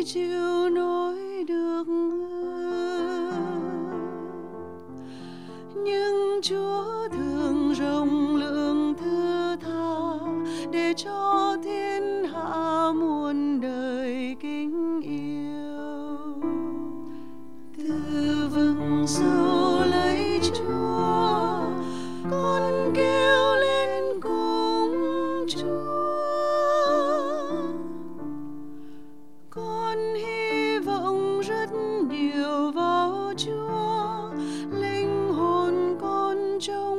chịu nổi được, nhưng Chúa thường rộng lượng thứ tha để cho thiên hạ muôn đời kính yêu. Từ vực sâu lấy Chúa, con kêu lên cùng Chúa. Con hy vọng rất nhiều vào Chúa, linh hồn con trông